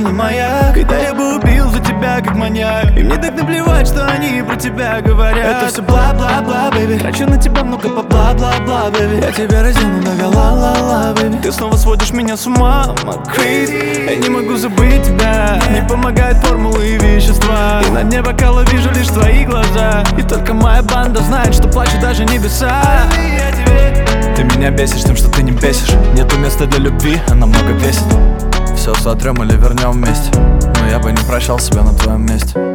на маяк. Когда я бы убил за тебя, как маньяк. И мне так наплевать, что они про тебя говорят. Это все бла-бла-бла, бэби. Хочу на тебя много по бла-бла-бла, бэби. Я тебя раздену догола, ла-ла, бэби. Ты снова сводишь меня с ума, crazy. Я не могу забыть тебя. Не помогают формулы и вещества. И на дне бокала вижу лишь твои глаза. И только моя банда знает, что плачут даже небеса. Ты меня бесишь тем, что ты не бесишь. Нету места для любви, она много весит. Все сотрем или вернем вместе, но я бы не прощал себя на твоем месте.